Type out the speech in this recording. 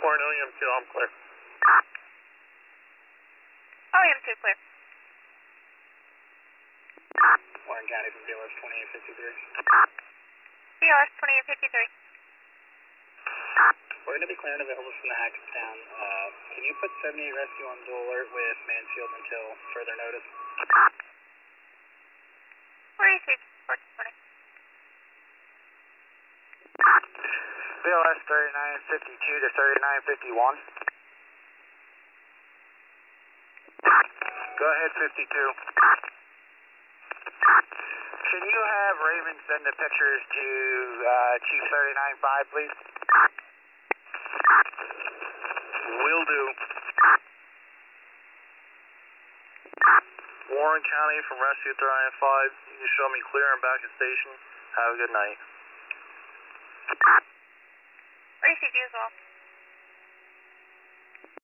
Warren OEM2, I'm clear. OEM2 clear. Warren County from BLS 2853. BLS 2853. We're going to be clearing available from the Hackettstown. Can you put 78 Rescue on dual alert with Mansfield until further notice? Where are you, 420? BLS 3952 to 3951. Go ahead, 52. Can you have Raven send the pictures to Chief 395, please? Will do. Warren County from Rescue 395. You can show me clear and back to station. Have a good night. RCG as well.